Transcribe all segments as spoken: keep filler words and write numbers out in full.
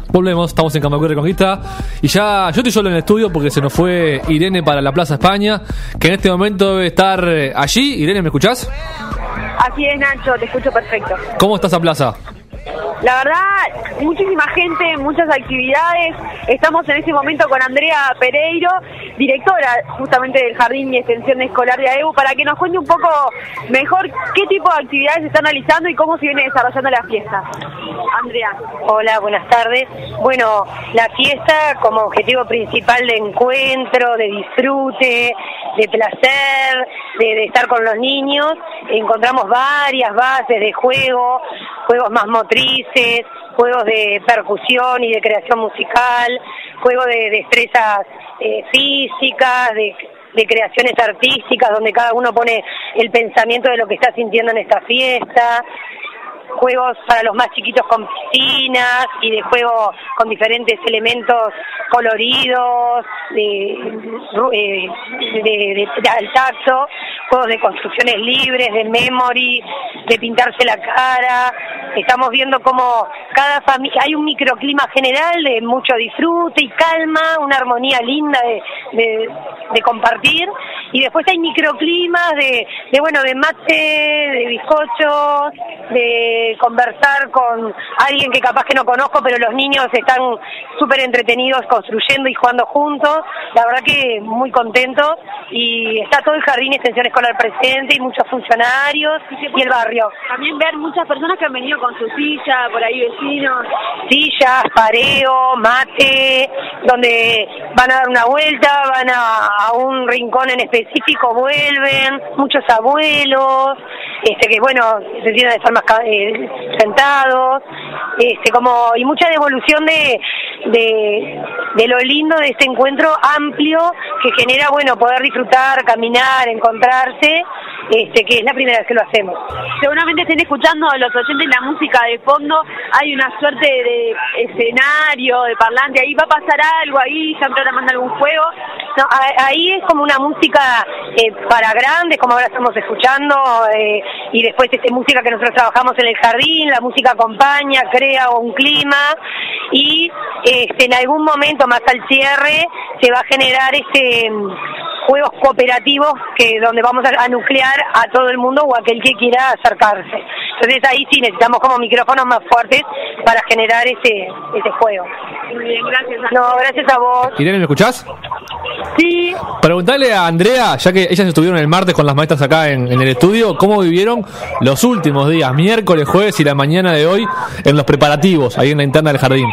Volvemos, estamos en Cambacú Reconquista y ya yo estoy solo en el estudio porque se nos fue Irene para la Plaza España, que en este momento debe estar allí. Irene, ¿me escuchás? Así es, Nacho, te escucho perfecto. ¿Cómo está esa plaza? La verdad, muchísima gente, muchas actividades. Estamos en este momento con Andrea Pereiro, directora justamente del Jardín y Extensión Escolar de A E U, para que nos cuente un poco mejor qué tipo de actividades se están realizando y cómo se viene desarrollando la fiesta. Andrea. Hola, buenas tardes. Bueno, la fiesta como objetivo principal de encuentro, de disfrute, de placer, de, de estar con los niños, encontramos varias bases de juego, juegos más motrices, juegos de percusión y de creación musical, juegos de destrezas eh, físicas, de, de creaciones artísticas, donde cada uno pone el pensamiento de lo que está sintiendo en esta fiesta, juegos para los más chiquitos con piscinas y de juego con diferentes elementos coloridos, de, de, de, de, de al tacto, juegos de construcciones libres, de memory, de pintarse la cara. Estamos viendo cómo cada familia, hay un microclima general de mucho disfrute y calma, una armonía linda de, de, de compartir, y después hay microclimas de, de bueno, de mate, de bizcochos, de conversar con alguien que capaz que no conozco, pero los niños están súper entretenidos construyendo y jugando juntos. La verdad que muy contentos, y está todo el Jardín Extensión Escolar presente y muchos funcionarios y el barrio. También ver muchas personas que han venido con su silla, por ahí vecinos. Sillas, pareo, mate, donde van a dar una vuelta, van a, a un rincón en específico, vuelven, muchos abuelos, este que bueno, se tienen de estar más eh, sentados, este como y mucha devolución de, de de lo lindo de este encuentro amplio que genera, bueno, poder disfrutar, caminar, encontrarse, este que es la primera vez que lo hacemos. Seguramente estén escuchando a los oyentes la música de fondo, hay una suerte de escenario, de parlante, ahí va a pasar algo, ahí están programando algún juego. No, ahí es como una música eh, para grandes, como ahora estamos escuchando, eh, y después este, música que nosotros trabajamos en el jardín, la música acompaña, crea un clima, y este, en algún momento más al cierre se va a generar este juegos cooperativos que donde vamos a, a nuclear a todo el mundo o a aquel que quiera acercarse. Entonces ahí sí necesitamos como micrófonos más fuertes para generar ese ese juego. Muy bien, gracias. No, gracias a vos. Irene, ¿me escuchás? Sí. Preguntale a Andrea, ya que ellas estuvieron el martes con las maestras acá en, en el estudio, ¿cómo vivieron los últimos días, miércoles, jueves y la mañana de hoy, en los preparativos, ahí en la interna del jardín?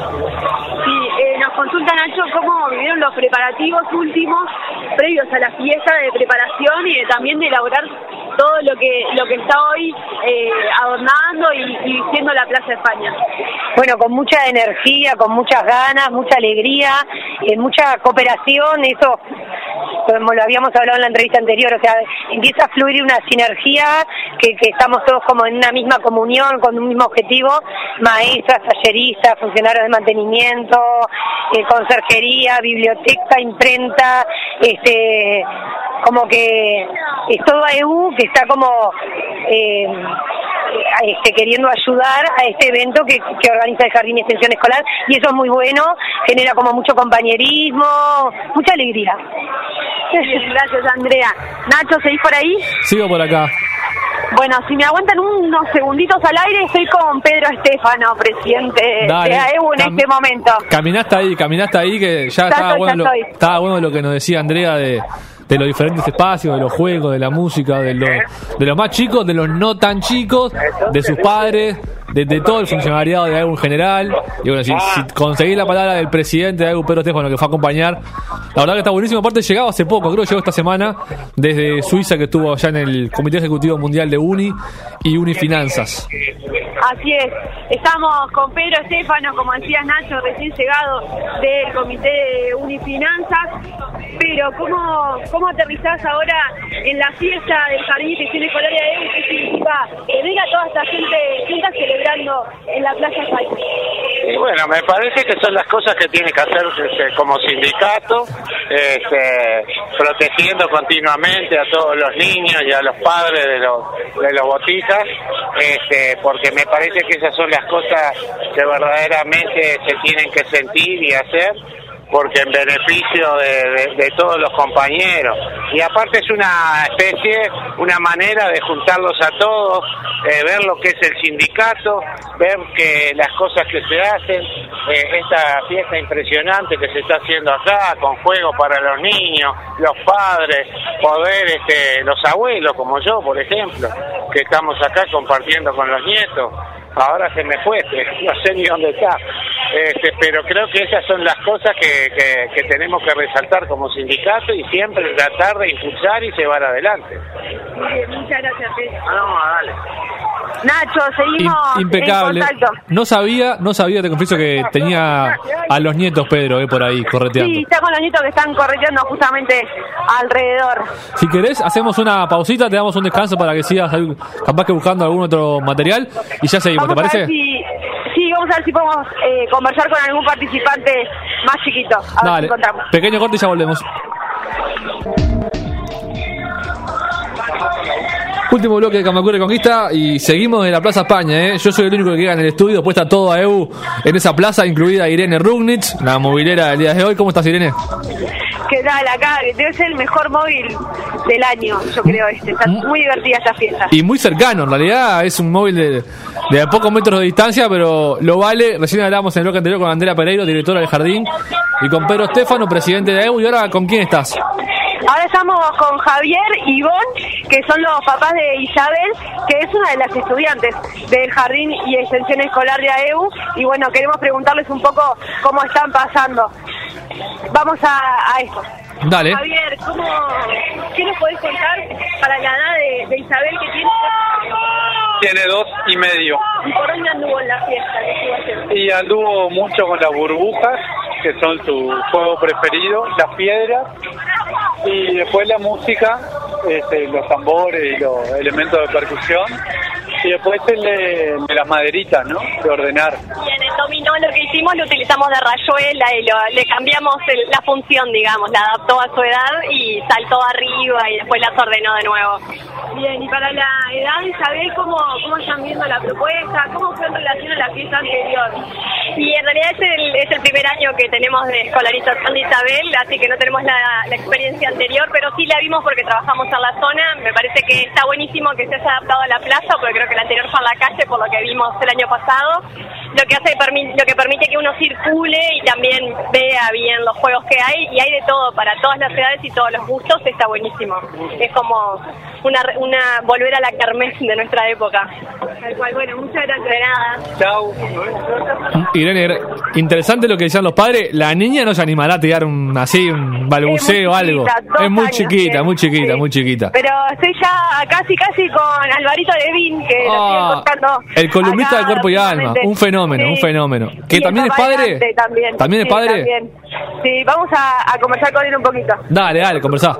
Sí, eh, nos consulta Nacho cómo vivieron los preparativos últimos, previos a la fiesta, de preparación y de, también de elaborar todo lo que lo que está hoy eh, adornando y, y siendo la Plaza España. Bueno, con mucha energía, con muchas ganas, mucha alegría, eh, mucha cooperación, eso como lo habíamos hablado en la entrevista anterior, o sea, empieza a fluir una sinergia que, que estamos todos como en una misma comunión, con un mismo objetivo, maestras, talleristas, funcionarios de mantenimiento, eh, conserjería, biblioteca, imprenta, este como que es todo A E U que está como eh, este, queriendo ayudar a este evento que, que organiza el Jardín y Extensión Escolar, y eso es muy bueno, genera como mucho compañerismo, mucha alegría. Bien, gracias Andrea. Nacho, ¿seguís por ahí? Sigo por acá. Bueno, si me aguantan unos segunditos al aire, estoy con Pedro Estefano, presidente Dale, de A E U en cam- este momento. Caminaste ahí, caminaste ahí, que ya, Ya estaba, estoy, bueno ya lo, estoy. estaba bueno lo que nos decía Andrea de, de los diferentes espacios, de los juegos, de la música, de los, de los más chicos, de los no tan chicos, de sus padres, de, de todo el funcionariado de A E U en general. Y bueno, si, si conseguís la palabra del presidente de A E U, Pedro Estefano, que fue a acompañar, la verdad que está buenísimo. Aparte llegaba hace poco, creo que llegó esta semana desde Suiza, que estuvo allá en el Comité Ejecutivo Mundial de Uni y Unifinanzas. Así es, estamos con Pedro Estefano, como decías Nacho, recién llegado del Comité de Unifinanzas. Pero ¿cómo, cómo aterrizás ahora en la fiesta del Jardín de Extensión Escolar de A E U? ¿Qué significa tener a toda esta gente junta celebrando en la Plaza España? Y bueno, me parece que son las cosas que tiene que hacer este, como sindicato, este, protegiendo continuamente a todos los niños y a los padres de los, de los botistas, este, porque me parece que esas son las cosas que verdaderamente se tienen que sentir y hacer, porque en beneficio de, de, de todos los compañeros. Y aparte es una especie, una manera de juntarlos a todos, eh, ver lo que es el sindicato, ver que las cosas que se hacen, eh, esta fiesta impresionante que se está haciendo acá, con juegos para los niños, los padres, poder, este, los abuelos, como yo, por ejemplo, que estamos acá compartiendo con los nietos. Ahora se me fue, no sé ni dónde está, este, pero creo que esas son las cosas que, que, que tenemos que resaltar como sindicato y siempre tratar de impulsar y llevar adelante. Muy bien, muchas gracias, Pedro. Ah, no, dale. Nacho, seguimos impecable. en contacto. No sabía, no sabía, te confieso que tenía a los nietos, Pedro, eh, por ahí correteando. Sí, está con los nietos que están correteando justamente alrededor. Si querés, hacemos una pausita, te damos un descanso para que sigas ahí, capaz que buscando algún otro material y ya seguimos, Vamos ¿te a ver parece? si, sí, vamos a ver si podemos eh, conversar con algún participante más chiquito. A ver si Dale, encontramos. pequeño corte y ya volvemos. Último bloque de Kamakura Conquista y seguimos en la Plaza España, ¿eh? Yo soy el único que queda en el estudio, puesta todo a E U en esa plaza, incluida Irene Rugnitz, la movilera del día de hoy. ¿Cómo estás, Irene? ¿Qué tal acá? Debe ser el mejor móvil del año, yo creo este. Está muy divertida esta fiesta. Y muy cercano, en realidad es un móvil de, de a pocos metros de distancia, pero lo vale. Recién hablábamos en el bloque anterior con Andrea Pereiro, directora del Jardín, y con Pedro Estefano, presidente de E U. ¿Y ahora con quién estás? Ahora estamos con Javier y Ivonne, que son los papás de Isabel, que es una de las estudiantes del Jardín y Extensión Escolar de A E U, y bueno, queremos preguntarles un poco cómo están pasando. Vamos a, a esto. Dale. Javier, ¿cómo, ¿qué nos podés contar para la edad de, de Isabel que tiene? Tiene dos y medio. ¿Y por dónde anduvo en la fiesta? ¿Qué estuvo haciendo? Y anduvo mucho con las burbujas, que son su juego preferido, las piedras, y después la música, este, los tambores y los elementos de percusión, y después el de, de las maderitas, ¿no? De ordenar. Y en el dominó lo que hicimos lo utilizamos de rayuela y lo, le cambiamos el, la función, digamos, la adaptó a su edad y saltó arriba y después las ordenó de nuevo. Bien, y para la edad de Isabel, ¿cómo, cómo están viendo la propuesta? ¿Cómo fue en relación a la fiesta anterior? Y en realidad es el, es el primer año que tenemos de escolarización de Isabel, así que no tenemos la, la experiencia anterior, pero sí la vimos porque trabajamos en la zona. Me parece que está buenísimo que se haya adaptado a la plaza, porque creo que la anterior fue en la calle, por lo que vimos el año pasado. Lo que hace lo que permite que uno circule y también vea bien los juegos que hay, y hay de todo, para todas las edades y todos los gustos. Está buenísimo. Es como una, una volver a la kermés de nuestra época. Tal cual. Bueno, muchas gracias. De nada. Chau. Irene, interesante lo que decían los padres. La niña no se animará a tirar un así, un balbuceo o algo. Chiquita, es muy años, chiquita, sí. muy chiquita, Sí. muy chiquita. Pero estoy ya casi, casi con Alvarito Levín, que lo Ah, estoy contando. el columnista acá de Cuerpo y Alma, últimamente. un fenómeno, Sí. un fenómeno. ¿Que Sí, también es el padre? bailante También, ¿También es Sí, padre? también. Sí, vamos a, a conversar con él un poquito. Dale, dale, conversá.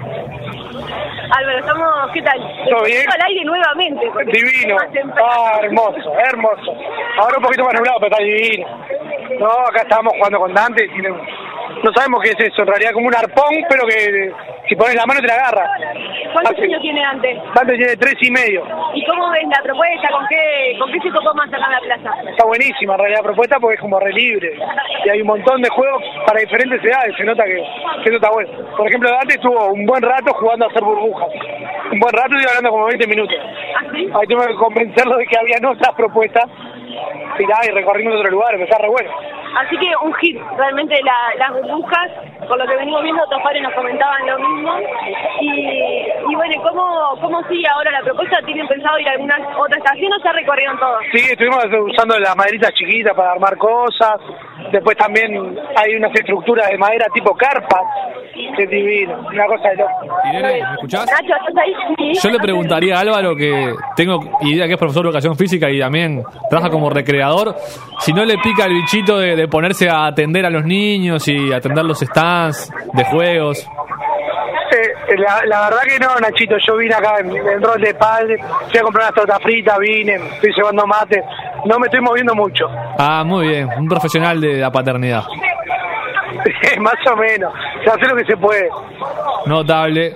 Álvaro, estamos, ¿qué tal? ¿Todo bien? Estamos al aire nuevamente. porque Divino. más temprano. Ah, hermoso, hermoso. Ahora un poquito más nublado, pero está divino. No, acá estábamos jugando con Dante. Y no, no sabemos qué es eso. En realidad como un arpón, pero que si pones la mano te la agarra. ¿Cuántos Así. años tiene antes? Dante tiene tres y medio. ¿Y cómo ves la propuesta? ¿Con qué, con qué se tocó más acá en la plaza? Está buenísima en realidad la propuesta porque es como re libre. Y hay un montón de juegos para diferentes edades. Se nota que, que eso está bueno. Por ejemplo, Dante estuvo un buen rato jugando a hacer burbujas. Un buen rato y hablando como veinte minutos. ¿Ah, sí? Ahí tuve que convencerlo de que habían otras propuestas. Tirá y recorrimos otro lugar, pero está re bueno. Así que un hit, realmente la, las burbujas, por lo que venimos viendo, otros padres nos comentaban lo mismo. Y, y bueno, ¿cómo, ¿cómo sigue ahora la propuesta? ¿Tienen pensado ir a alguna otra estación o ya recorrieron todo? Sí, estuvimos usando las maderitas chiquitas para armar cosas. Después también hay unas estructuras de madera tipo carpas, que es divino, una cosa de loco. Irene, ¿me escuchás? Nacho, ¿estás ahí? Sí. Yo le preguntaría a Álvaro, que tengo idea que es profesor de educación física y también trabaja como recreador, si no le pica el bichito de, de ponerse a atender a los niños y atender los stands de juegos. Eh, la, la verdad que no, Nachito, yo vine acá en, en rol de padre, fui a comprar unas tortas fritas, vine, estoy llevando mate, no me estoy moviendo mucho. Ah, muy bien, un profesional de la paternidad. Más o menos. se hace lo que se puede. Notable.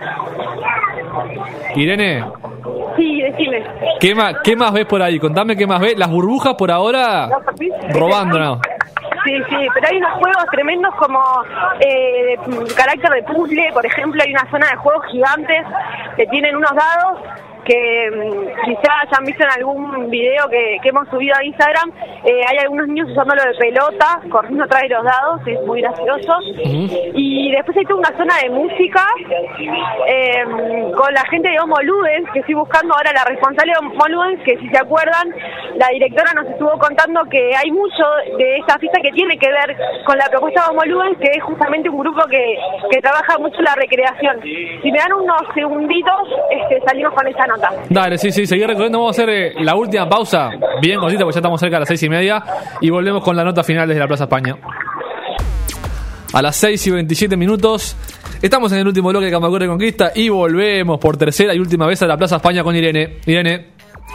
Irene, Sí, decime. ¿qué más, ¿qué más ves por ahí? Contame qué más ves. Las burbujas por ahora robando, ¿no? Sí, sí, pero hay unos juegos tremendos como eh, de carácter de puzzle. Por ejemplo, hay una zona de juegos gigantes que tienen unos dados que mm, quizás hayan visto en algún video que, que hemos subido a Instagram. Eh, hay algunos niños usándolo de pelota, corriendo atrás de los dados, es muy gracioso. Uh-huh. Y después hay toda una zona de música eh, con la gente de Homo Ludens, que estoy buscando ahora la responsable de Homo Ludens, que si se acuerdan, la directora nos estuvo contando que hay mucho de esta fiesta que tiene que ver con la propuesta de Homo Ludens, que es justamente un grupo que, que trabaja mucho la recreación. Si me dan unos segunditos, este, salimos con esta nota. Dale, sí, sí, seguir recorriendo. Vamos a hacer eh, la última pausa, bien cortita, porque ya estamos cerca de las seis y media, y volvemos con la nota final desde la Plaza España. A las seis y veintisiete minutos, estamos en el último bloque de Camacuá Reconquista y volvemos por tercera y última vez a la Plaza España con Irene. Irene.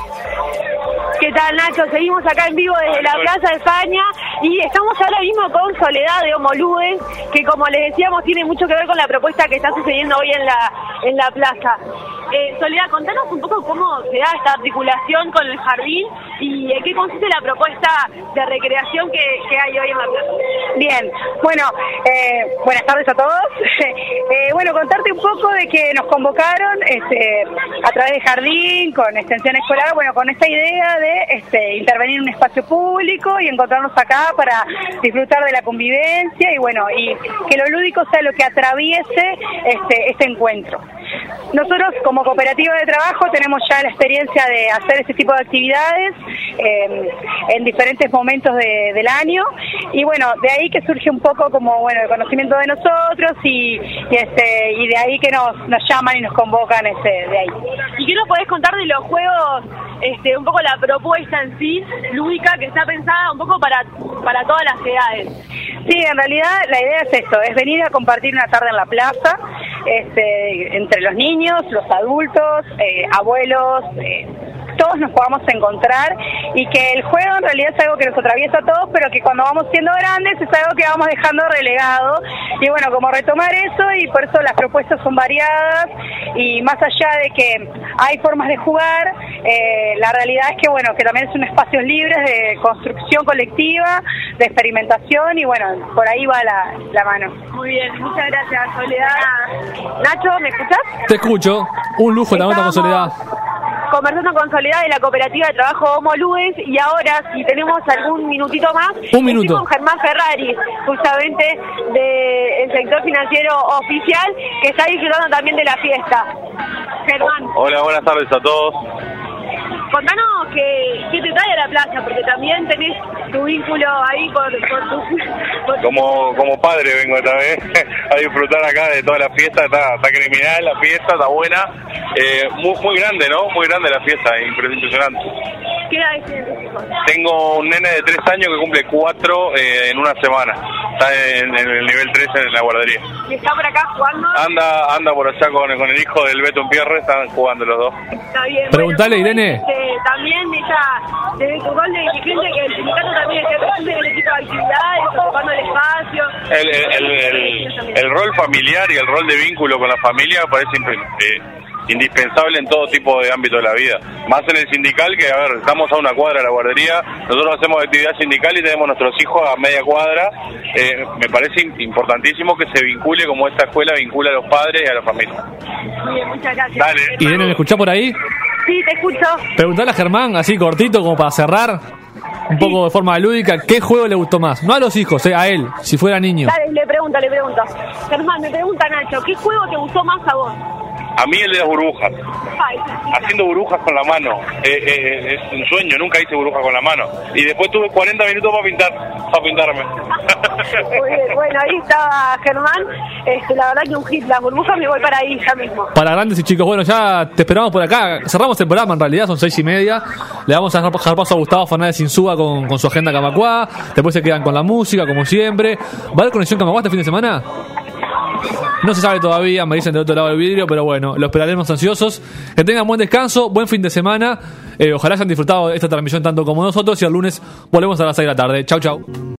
¿Qué tal, Nacho? Seguimos acá en vivo desde la Plaza de España y estamos ahora mismo con Soledad de Homo Ludens, que como les decíamos tiene mucho que ver con la propuesta que está sucediendo hoy en la en la plaza. Eh, Soledad, contanos un poco cómo se da esta articulación con el jardín y en qué consiste la propuesta de recreación que, que hay hoy en la plaza. Bien, bueno, eh, buenas tardes a todos. eh, bueno, contarte un poco de que nos convocaron este, a través del jardín, con extensión escolar, bueno, con esta idea de este, intervenir en un espacio público y encontrarnos acá para disfrutar de la convivencia y bueno, y que lo lúdico sea lo que atraviese este, este encuentro. Nosotros como cooperativa de trabajo tenemos ya la experiencia de hacer este tipo de actividades eh, en diferentes momentos de, del año y bueno, de ahí que surge un poco como bueno el conocimiento de nosotros y, y este y de ahí que nos, nos llaman y nos convocan este, de ahí. ¿Y qué nos podés contar de los juegos, este, un poco la propuesta en sí, lúdica, que está pensada un poco para, para todas las edades? Sí, en realidad la idea es esto, es venir a compartir una tarde en la plaza, este, entre los niños, los adultos, eh, abuelos, eh, todos nos podamos encontrar y que el juego en realidad es algo que nos atraviesa a todos, pero que cuando vamos siendo grandes es algo que vamos dejando relegado y bueno, como retomar eso y por eso las propuestas son variadas y más allá de que hay formas de jugar, eh, la realidad es que bueno, que también son espacios libres de construcción colectiva, de experimentación y bueno, por ahí va la, la mano. Muy bien, muchas gracias, Soledad. Nacho, ¿me escuchás? Te escucho, un lujo la nota con Soledad. Conversando con Soledad de la cooperativa de trabajo Homo Ludens y ahora si tenemos algún minutito más, un minuto. Estoy con Germán Ferrari, justamente del sector financiero oficial, que está disfrutando también de la fiesta. Germán. Hola, buenas tardes a todos. Contanos qué, qué te trae a la plaza, porque también tenés tu vínculo ahí por, por tu... Por como, como padre vengo esta vez a disfrutar acá de toda la fiesta, está, está criminal la fiesta, está buena, eh, muy, muy grande, ¿no? Muy grande la fiesta, impresionante. ¿Qué edad tienes? Tengo un nene de tres años que cumple cuatro eh, en una semana, está en, en el nivel tres en la guardería. ¿Y está por acá jugando? Anda anda por allá con, con el hijo del Beto Pierre, están jugando los dos. Está bien. Preguntale, bueno, Irene. Este, también ella, desde tu rol de dirigente, que el sindicato también esté presente en el equipo de actividades, ocupando el espacio. El, el, el, el, el rol familiar y el rol de vínculo con la familia me parece eh, indispensable en todo tipo de ámbito de la vida. Más en el sindical, que a ver, estamos a una cuadra de la guardería, nosotros hacemos actividad sindical y tenemos nuestros hijos a media cuadra. Eh, me parece importantísimo que se vincule como esta escuela vincula a los padres y a la familia. Muy bien, muchas gracias. Dale. Irene, ¿me escuchás por ahí? Sí, te escucho. Preguntale a Germán, así cortito, como para cerrar, un poco de forma lúdica, ¿qué juego le gustó más? No a los hijos, eh, a él, si fuera niño. Dale, le pregunto, le pregunto. Germán, me pregunta Nacho, ¿qué juego te gustó más a vos? A mí el de las burbujas. Ay, Haciendo burbujas con la mano. Eh, eh, es un sueño, nunca hice burbujas con la mano. Y después tuve cuarenta minutos para pintar, para pintarme. Muy bien, bueno, ahí estaba Germán. Este, la verdad que un hit, las burbujas, me voy para ahí ya mismo. Para grandes y chicos, bueno, ya te esperamos por acá. Cerramos el programa, en realidad, son seis y media. Le vamos a dejar paso a Gustavo Fernández Insúa con, con su agenda Camacuá. Después se quedan con la música, como siempre. ¿Va a haber conexión Camacuá este fin de semana? No se sabe todavía, me dicen del otro lado del vidrio, pero bueno, lo esperaremos ansiosos. Que tengan buen descanso, buen fin de semana. Eh, ojalá hayan disfrutado de esta transmisión tanto como nosotros. Y el lunes volvemos a las seis de la tarde. Chau, chau.